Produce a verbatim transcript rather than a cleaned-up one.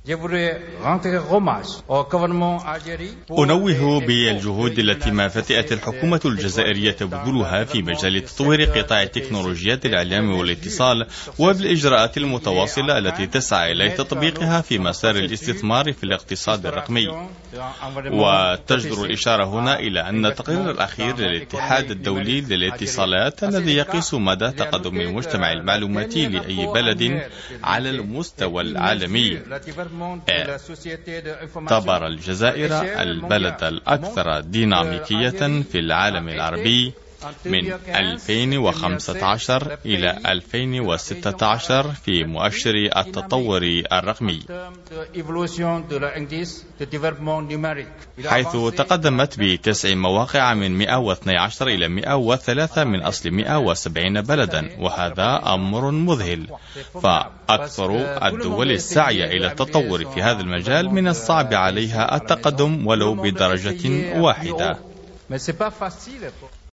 أنوه بالجهود التي ما فتئت الحكومة الجزائرية تبذلها في مجال تطوير قطاع تكنولوجيات الإعلام والاتصال، وبالإجراءات المتواصلة التي تسعى إلى تطبيقها في مسار الاستثمار في الاقتصاد الرقمي. وتجدر الإشارة هنا إلى أن التقرير الأخير للاتحاد الدولي للاتصالات الذي يقيس مدى تقدم المجتمع المعلوماتي لأي بلد على المستوى العالمي اعتبر الجزائر البلد الأكثر ديناميكية في العالم العربي من ألفين وخمسة عشر إلى ألفين وستة عشر في مؤشر التطور الرقمي، حيث تقدمت بتسع مواقع من مئة واثني عشر إلى مئة وثلاثة من أصل مئة وسبعين بلدا، وهذا أمر مذهل. فأكثر الدول السعي إلى التطور في هذا المجال من الصعب عليها التقدم ولو بدرجة واحدة.